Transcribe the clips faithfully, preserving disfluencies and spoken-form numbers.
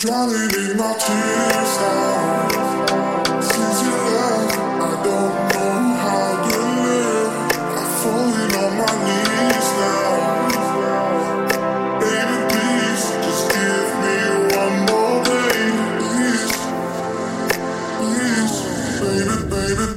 Drowning in my tears now. Since you left, I don't know how to live. I'm falling on my knees now. Baby, please, just give me one more day. Please, please, baby, baby.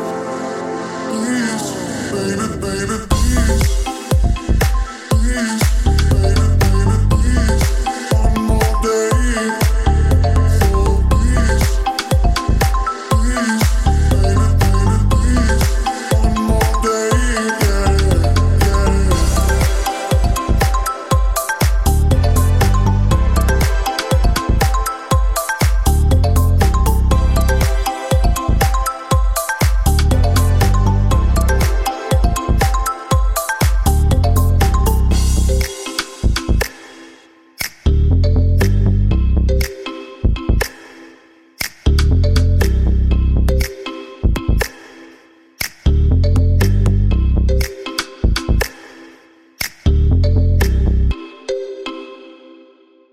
Baby, baby, please, please.